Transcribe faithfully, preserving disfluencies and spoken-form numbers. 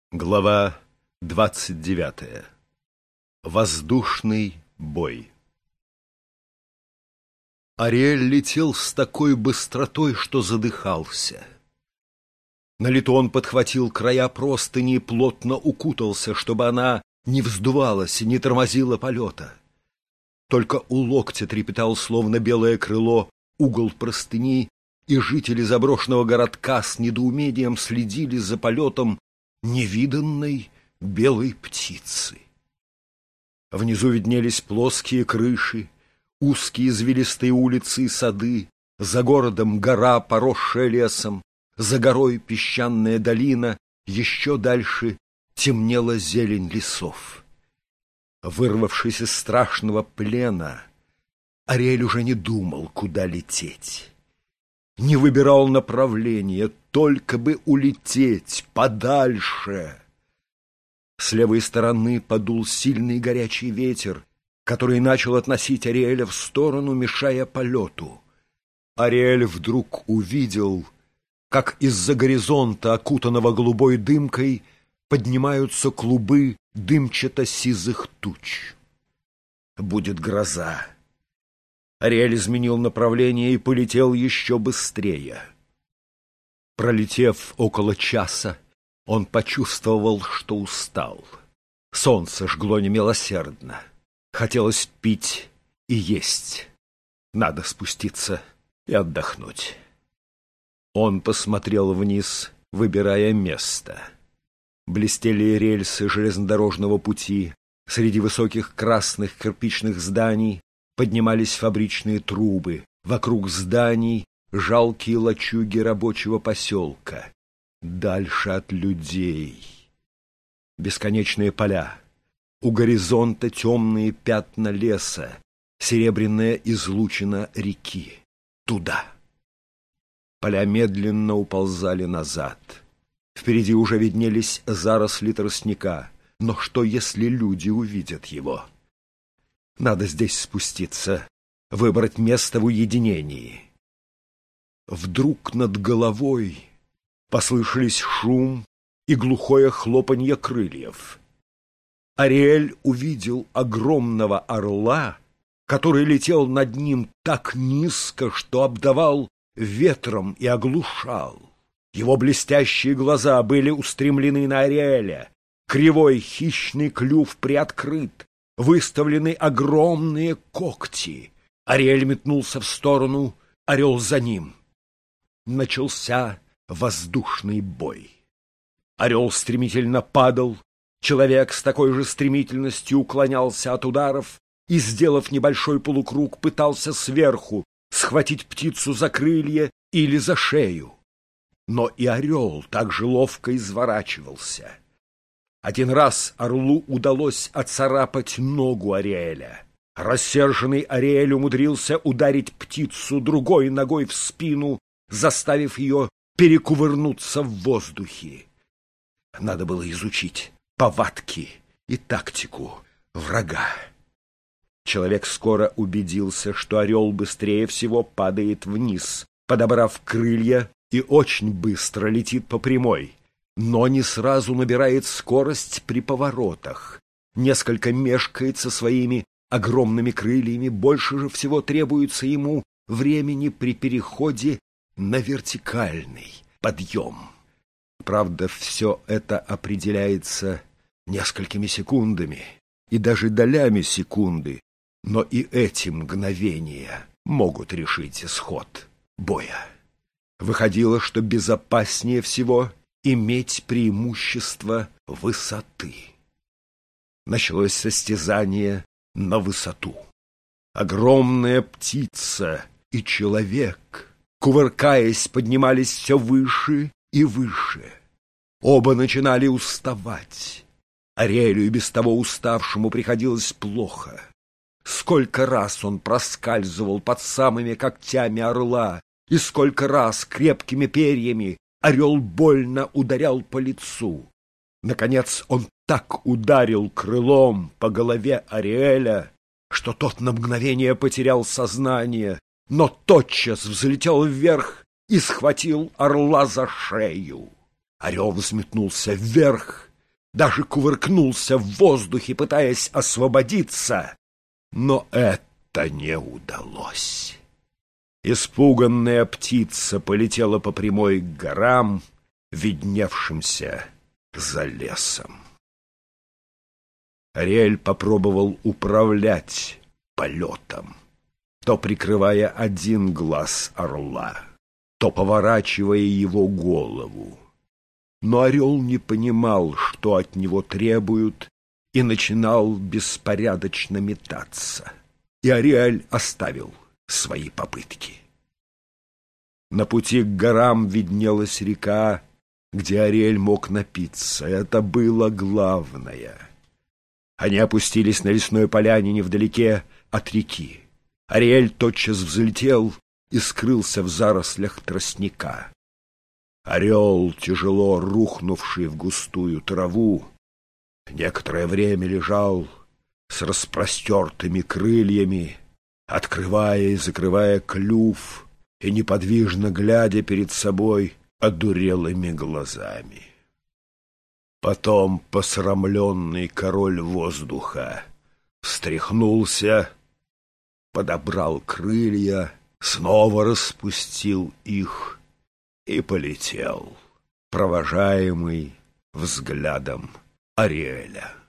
Глава двадцать девятая. Воздушный бой. Ариэль летел с такой быстротой, что задыхался. На лету он подхватил края простыни и плотно укутался, чтобы она не вздувалась и не тормозила полета. Только у локтя трепетал, словно белое крыло, угол простыни, и жители заброшенного городка с недоумением следили за полетом невиданной белой птицы. Внизу виднелись плоские крыши, узкие извилистые улицы и сады, за городом гора, поросшая лесом, за горой песчаная долина, еще дальше темнела зелень лесов. Вырвавшись из страшного плена, Ариэль уже не думал, куда лететь. Не выбирал направления, только бы улететь подальше. С левой стороны подул сильный горячий ветер, который начал относить Ариэля в сторону, мешая полету. Ариэль вдруг увидел, как из-за горизонта, окутанного голубой дымкой, поднимаются клубы дымчато-сизых туч. Будет гроза. Ариэль изменил направление и полетел еще быстрее. Пролетев около часа, он почувствовал, что устал. Солнце жгло немилосердно. Хотелось пить и есть. Надо спуститься и отдохнуть. Он посмотрел вниз, выбирая место. Блестели рельсы железнодорожного пути. Среди высоких красных кирпичных зданий поднимались фабричные трубы. Вокруг зданий жалкие лачуги рабочего поселка. Дальше от людей бесконечные поля. У горизонта темные пятна леса, серебряная излучина реки. Туда. Поля медленно уползали назад. Впереди уже виднелись заросли тростника. Но что, если люди увидят его? Надо здесь спуститься, выбрать место в уединении. Вдруг над головой послышались шум и глухое хлопанье крыльев. Ариэль увидел огромного орла, который летел над ним так низко, что обдавал ветром и оглушал. Его блестящие глаза были устремлены на Ариэля, кривой хищный клюв приоткрыт, выставлены огромные когти. Ариэль метнулся в сторону, орел за ним. Начался воздушный бой. Орел стремительно падал, человек с такой же стремительностью уклонялся от ударов и, сделав небольшой полукруг, пытался сверху схватить птицу за крылья или за шею. Но и орел так же ловко изворачивался. Один раз орлу удалось оцарапать ногу Ариэля. Рассерженный Ариэль умудрился ударить птицу другой ногой в спину, заставив ее перекувырнуться в воздухе. Надо было изучить повадки и тактику врага. Человек скоро убедился, что орел быстрее всего падает вниз, подобрав крылья, и очень быстро летит по прямой, но не сразу набирает скорость при поворотах. Несколько мешкает со своими огромными крыльями, больше же всего требуется ему времени при переходе на вертикальный подъем. Правда, все это определяется несколькими секундами и даже долями секунды, но и эти мгновения могут решить исход боя. Выходило, что безопаснее всего иметь преимущество высоты. Началось состязание на высоту. Огромная птица и человек, кувыркаясь, поднимались все выше и выше. Оба начинали уставать. Ариэлю и без того уставшему приходилось плохо. Сколько раз он проскальзывал под самыми когтями орла, и сколько раз крепкими перьями орел больно ударял по лицу. Наконец он так ударил крылом по голове Ариэля, что тот на мгновение потерял сознание, но тотчас взлетел вверх и схватил орла за шею. Орел взметнулся вверх даже кувыркнулся в воздухе, пытаясь освободиться, но это не удалось. Испуганная птица полетела по прямой к горам, видневшимся за лесом. Ариэль попробовал управлять полетом, то прикрывая один глаз орла, то поворачивая его голову. Но орел не понимал, что от него требуют, и начинал беспорядочно метаться. И Ариэль оставил свои попытки. На пути к горам виднелась река, где Ариэль мог напиться. Это было главное. Они опустились на лесной поляне невдалеке от реки. Ариэль тотчас взлетел и скрылся в зарослях тростника. Орел, тяжело рухнувший в густую траву, некоторое время лежал с распростертыми крыльями, открывая и закрывая клюв и неподвижно глядя перед собой одурелыми глазами. Потом посрамленный король воздуха встряхнулся, подобрал крылья, снова распустил их и полетел, провожаемый взглядом Ариэля.